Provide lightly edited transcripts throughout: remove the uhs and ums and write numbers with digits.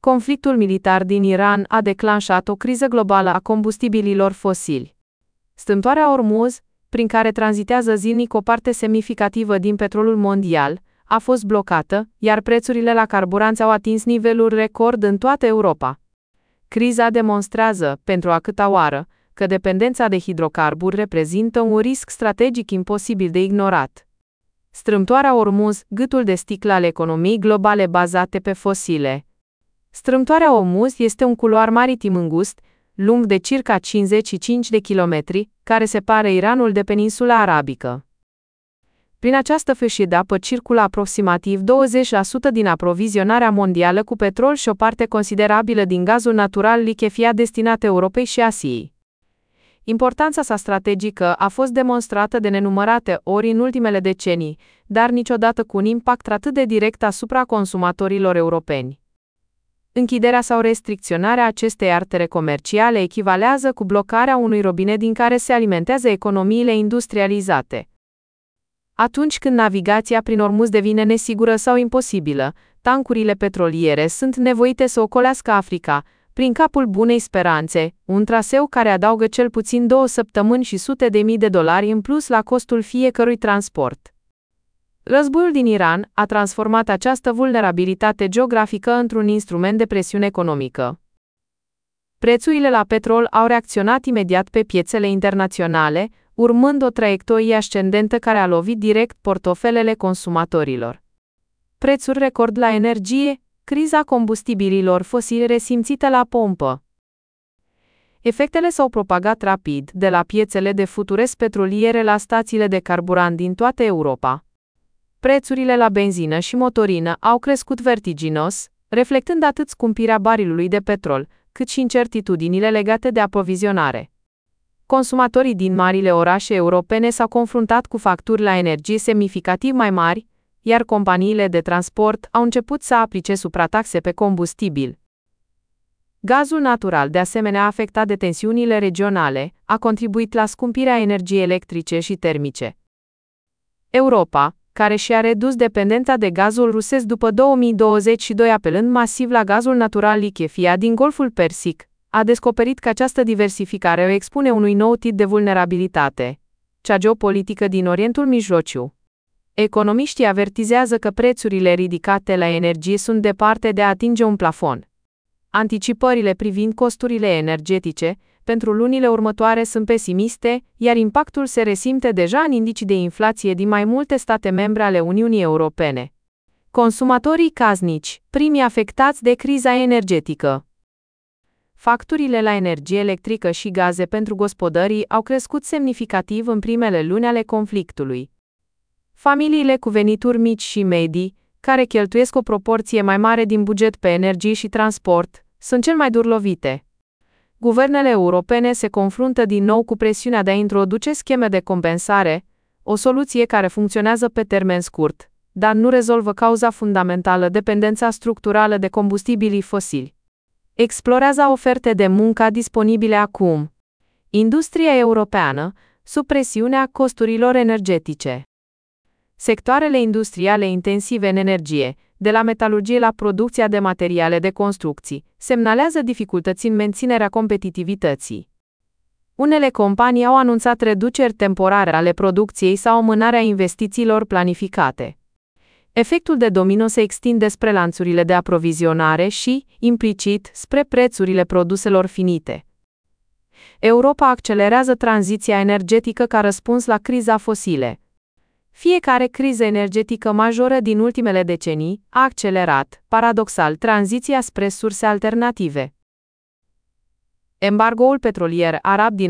Conflictul militar din Iran a declanșat o criză globală a combustibililor fosili. Strâmtoarea Ormuz, prin care tranzitează zilnic o parte semnificativă din petrolul mondial, a fost blocată, iar prețurile la carburanți au atins niveluri record în toată Europa. Criza demonstrează, pentru a câta oară, că dependența de hidrocarburi reprezintă un risc strategic imposibil de ignorat. Strâmtoarea Ormuz, gâtul de sticlă al economiei globale bazate pe fosile. Strâmtoarea Ormuz este un culoar maritim îngust, lung de circa 55 de kilometri, care separă Iranul de peninsula arabică. Prin această fâșie de apă circulă aproximativ 20% din aprovizionarea mondială cu petrol și o parte considerabilă din gazul natural lichefiat destinat Europei și Asiei. Importanța sa strategică a fost demonstrată de nenumărate ori în ultimele decenii, dar niciodată cu un impact atât de direct asupra consumatorilor europeni. Închiderea sau restricționarea acestei artere comerciale echivalează cu blocarea unui robinet din care se alimentează economiile industrializate. Atunci când navigația prin Ormuz devine nesigură sau imposibilă, tancurile petroliere sunt nevoite să ocolească Africa, prin Capul Bunei Speranțe, un traseu care adaugă cel puțin 2 săptămâni și sute de mii de dolari în plus la costul fiecărui transport. Războiul din Iran a transformat această vulnerabilitate geografică într-un instrument de presiune economică. Prețurile la petrol au reacționat imediat pe piețele internaționale, urmând o traiectorie ascendentă care a lovit direct portofelele consumatorilor. Prețuri record la energie, criza combustibililor fosili resimțită la pompă. Efectele s-au propagat rapid, de la piețele de futures petroliere la stațiile de carburant din toată Europa. Prețurile la benzină și motorină au crescut vertiginos, reflectând atât scumpirea barilului de petrol, cât și incertitudinile legate de aprovizionare. Consumatorii din marile orașe europene s-au confruntat cu facturi la energie semnificativ mai mari, iar companiile de transport au început să aplice suprataxe pe combustibil. Gazul natural, de asemenea afectat de tensiunile regionale, a contribuit la scumpirea energiei electrice și termice. Europa, care și-a redus dependența de gazul rusesc după 2022 apelând masiv la gazul natural lichefiat din Golful Persic, a descoperit că această diversificare o expune unui nou tip de vulnerabilitate, cea geopolitică din Orientul Mijlociu. Economiștii avertizează că prețurile ridicate la energie sunt departe de a atinge un plafon. Anticipările privind costurile energetice pentru lunile următoare sunt pesimiste, iar impactul se resimte deja în indicii de inflație din mai multe state membre ale Uniunii Europene. Consumatorii casnici, primii afectați de criza energetică. Facturile la energie electrică și gaze pentru gospodării au crescut semnificativ în primele luni ale conflictului. Familiile cu venituri mici și medii, care cheltuiesc o proporție mai mare din buget pe energie și transport, sunt cel mai dur lovite. Guvernele europene se confruntă din nou cu presiunea de a introduce scheme de compensare, o soluție care funcționează pe termen scurt, dar nu rezolvă cauza fundamentală, dependența structurală de combustibilii fosili. Explorează oferte de muncă disponibile acum. Industria europeană, sub presiunea costurilor energetice. Sectoarele industriale intensive în energie, de la metalurgie la producția de materiale de construcții, semnalează dificultăți în menținerea competitivității. Unele companii au anunțat reduceri temporare ale producției sau amânarea investițiilor planificate. Efectul de domino se extinde spre lanțurile de aprovizionare și, implicit, spre prețurile produselor finite. Europa accelerează tranziția energetică ca răspuns la criza fosile. Fiecare criză energetică majoră din ultimele decenii a accelerat, paradoxal, tranziția spre surse alternative. Embargoul petrolier arab din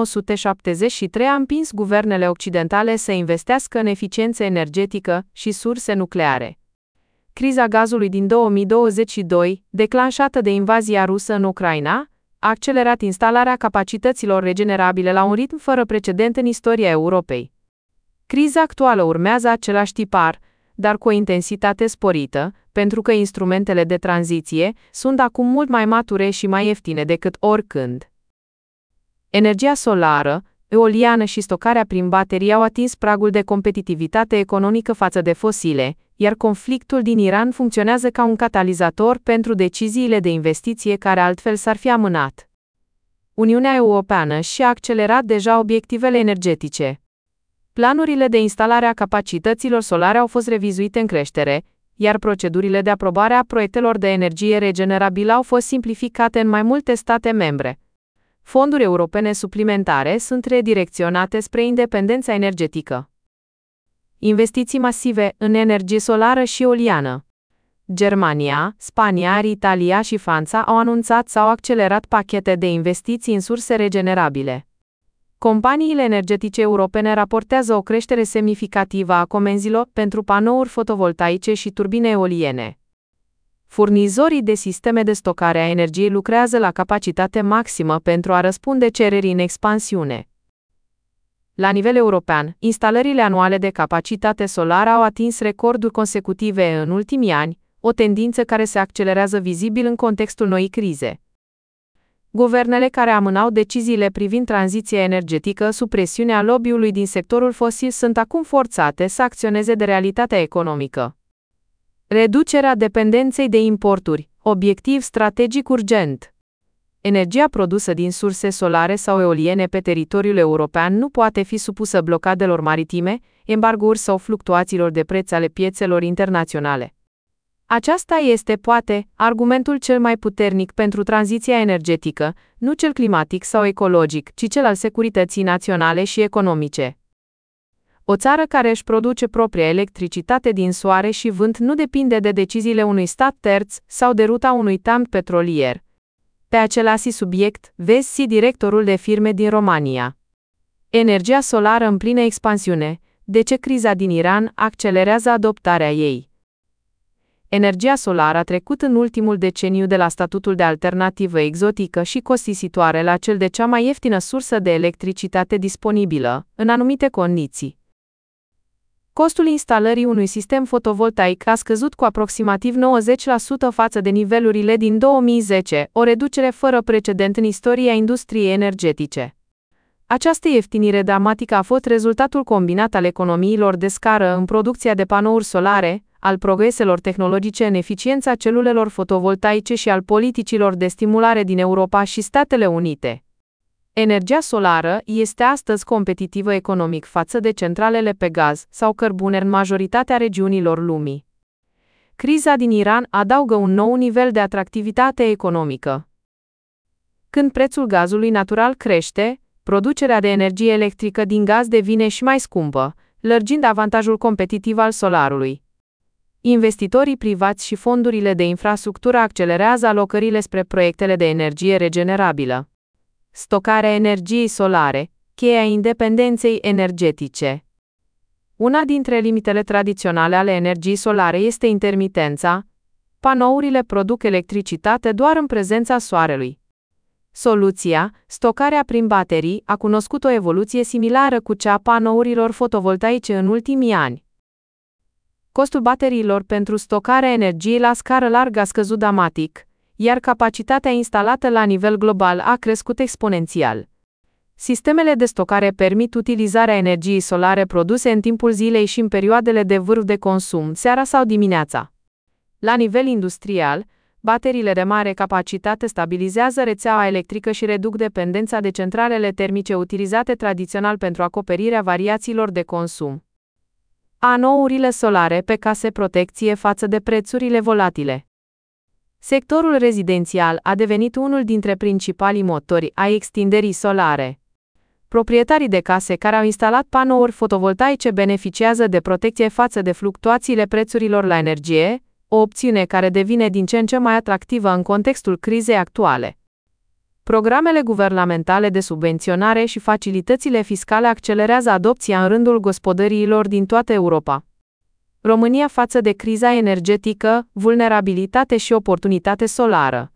1973 a împins guvernele occidentale să investească în eficiență energetică și surse nucleare. Criza gazului din 2022, declanșată de invazia rusă în Ucraina, a accelerat instalarea capacităților regenerabile la un ritm fără precedent în istoria Europei. Criza actuală urmează același tipar, dar cu o intensitate sporită, pentru că instrumentele de tranziție sunt acum mult mai mature și mai ieftine decât oricând. Energia solară, eoliană și stocarea prin baterii au atins pragul de competitivitate economică față de fosile, iar conflictul din Iran funcționează ca un catalizator pentru deciziile de investiție care altfel s-ar fi amânat. Uniunea Europeană și-a accelerat deja obiectivele energetice. Planurile de instalare a capacităților solare au fost revizuite în creștere, iar procedurile de aprobare a proiectelor de energie regenerabilă au fost simplificate în mai multe state membre. Fonduri europene suplimentare sunt redirecționate spre independența energetică. Investiții masive în energie solară și eoliană. Germania, Spania, Italia și Franța au anunțat sau accelerat pachete de investiții în surse regenerabile. Companiile energetice europene raportează o creștere semnificativă a comenzilor pentru panouri fotovoltaice și turbine eoliene. Furnizorii de sisteme de stocare a energiei lucrează la capacitate maximă pentru a răspunde cererii în expansiune. La nivel european, instalările anuale de capacitate solară au atins recorduri consecutive în ultimii ani, o tendință care se accelerează vizibil în contextul noii crize. Guvernele care amânau deciziile privind tranziția energetică sub presiunea lobby-ului din sectorul fosil sunt acum forțate să acționeze de realitatea economică. Reducerea dependenței de importuri, obiectiv strategic urgent. Energia produsă din surse solare sau eoliene pe teritoriul european nu poate fi supusă blocadelor maritime, embargouri sau fluctuațiilor de preț ale piețelor internaționale. Aceasta este, poate, argumentul cel mai puternic pentru tranziția energetică, nu cel climatic sau ecologic, ci cel al securității naționale și economice. O țară care își produce propria electricitate din soare și vânt nu depinde de deciziile unui stat terț sau de ruta unui tank petrolier. Pe același subiect, vezi directorul de firme din România. Energia solară în plină expansiune, de ce criza din Iran accelerează adoptarea ei? Energia solară a trecut în ultimul deceniu de la statutul de alternativă exotică și costisitoare la cel de cea mai ieftină sursă de electricitate disponibilă, în anumite condiții. Costul instalării unui sistem fotovoltaic a scăzut cu aproximativ 90% față de nivelurile din 2010, o reducere fără precedent în istoria industriei energetice. Această ieftinire dramatică a fost rezultatul combinat al economiilor de scară în producția de panouri solare, al progreselor tehnologice în eficiența celulelor fotovoltaice și al politicilor de stimulare din Europa și Statele Unite. Energia solară este astăzi competitivă economic față de centralele pe gaz sau cărbune în majoritatea regiunilor lumii. Criza din Iran adaugă un nou nivel de atractivitate economică. Când prețul gazului natural crește, producerea de energie electrică din gaz devine și mai scumpă, lărgind avantajul competitiv al solarului. Investitorii privați și fondurile de infrastructură accelerează alocările spre proiectele de energie regenerabilă. Stocarea energiei solare, cheia independenței energetice. Una dintre limitele tradiționale ale energiei solare este intermitența. Panourile produc electricitate doar în prezența soarelui. Soluția, stocarea prin baterii, a cunoscut o evoluție similară cu cea a panourilor fotovoltaice în ultimii ani. Costul bateriilor pentru stocarea energiei la scară largă a scăzut dramatic, iar capacitatea instalată la nivel global a crescut exponențial. Sistemele de stocare permit utilizarea energiei solare produse în timpul zilei și în perioadele de vârf de consum, seara sau dimineața. La nivel industrial, bateriile de mare capacitate stabilizează rețeaua electrică și reduc dependența de centralele termice utilizate tradițional pentru acoperirea variațiilor de consum. Panourile solare pe case protecție față de prețurile volatile. Sectorul rezidențial a devenit unul dintre principalii motori ai extinderii solare. Proprietarii de case care au instalat panouri fotovoltaice beneficiază de protecție față de fluctuațiile prețurilor la energie, o opțiune care devine din ce în ce mai atractivă în contextul crizei actuale. Programele guvernamentale de subvenționare și facilitățile fiscale accelerează adopția în rândul gospodăriilor din toată Europa. România față de criza energetică, vulnerabilitate și oportunitate solară.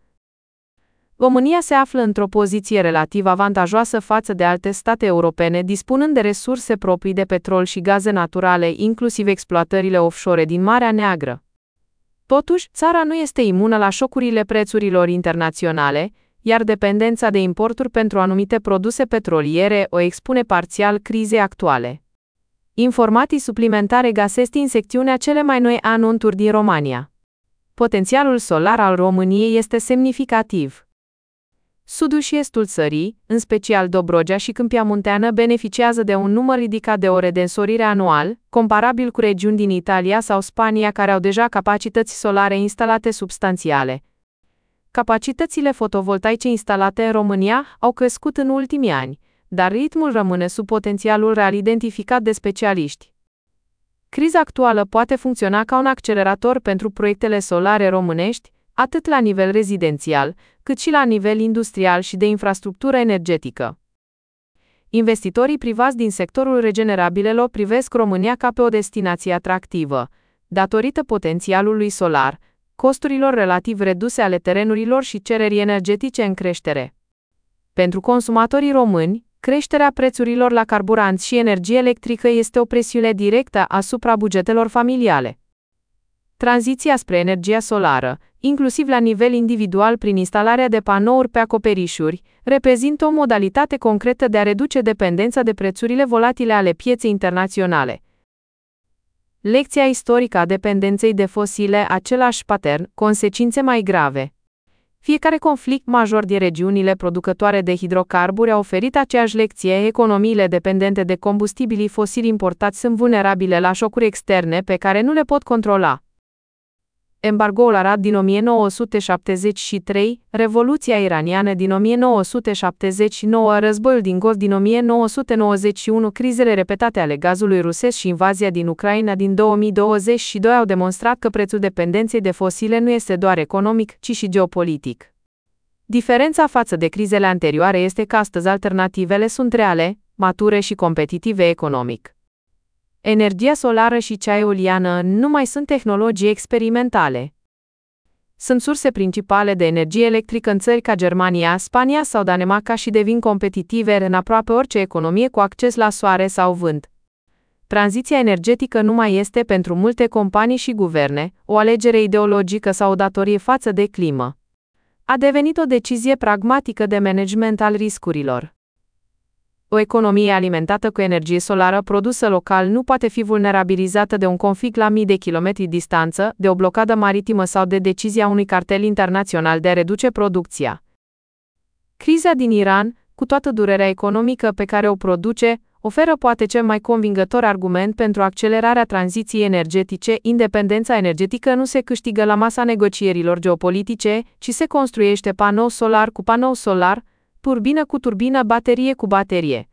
România se află într-o poziție relativ avantajoasă față de alte state europene, dispunând de resurse proprii de petrol și gaze naturale, inclusiv exploatările offshore din Marea Neagră. Totuși, țara nu este imună la șocurile prețurilor internaționale, iar dependența de importuri pentru anumite produse petroliere o expune parțial crizei actuale. Informații suplimentare găsesc în secțiunea cele mai noi anunțuri din România. Potențialul solar al României este semnificativ. Sudul și estul țării, în special Dobrogea și Câmpia Munteană, beneficiază de un număr ridicat de ore de însorire anual, comparabil cu regiuni din Italia sau Spania care au deja capacități solare instalate substanțiale. Capacitățile fotovoltaice instalate în România au crescut în ultimii ani, dar ritmul rămâne sub potențialul real identificat de specialiști. Criza actuală poate funcționa ca un accelerator pentru proiectele solare românești, atât la nivel rezidențial, cât și la nivel industrial și de infrastructură energetică. Investitorii privați din sectorul regenerabilelor privesc România ca pe o destinație atractivă, datorită potențialului solar, costurilor relativ reduse ale terenurilor și cererii energetice în creștere. Pentru consumatorii români, creșterea prețurilor la carburanți și energie electrică este o presiune directă asupra bugetelor familiale. Tranziția spre energia solară, inclusiv la nivel individual prin instalarea de panouri pe acoperișuri, reprezintă o modalitate concretă de a reduce dependența de prețurile volatile ale pieței internaționale. Lecția istorică a dependenței de fosile, același pattern, consecințe mai grave. Fiecare conflict major din regiunile producătoare de hidrocarburi a oferit aceeași lecție: economiile dependente de combustibilii fosili importați sunt vulnerabile la șocuri externe pe care nu le pot controla. Embargoul Arad din 1973, Revoluția iraniană din 1979, războiul din Golf din 1991, crizele repetate ale gazului rusesc și invazia din Ucraina din 2022 au demonstrat că prețul dependenței de fosile nu este doar economic, ci și geopolitic. Diferența față de crizele anterioare este că astăzi alternativele sunt reale, mature și competitive economic. Energia solară și cea eoliană nu mai sunt tehnologii experimentale. Sunt surse principale de energie electrică în țări ca Germania, Spania sau Danemarca și devin competitive în aproape orice economie cu acces la soare sau vânt. Tranziția energetică nu mai este pentru multe companii și guverne o alegere ideologică sau o datorie față de climă. A devenit o decizie pragmatică de management al riscurilor. O economie alimentată cu energie solară produsă local nu poate fi vulnerabilizată de un conflict la mii de kilometri distanță, de o blocadă maritimă sau de decizia unui cartel internațional de a reduce producția. Criza din Iran, cu toată durerea economică pe care o produce, oferă poate cel mai convingător argument pentru accelerarea tranziției energetice. Independența energetică nu se câștigă la masa negocierilor geopolitice, ci se construiește panou solar cu panou solar, turbină cu turbină, baterie cu baterie.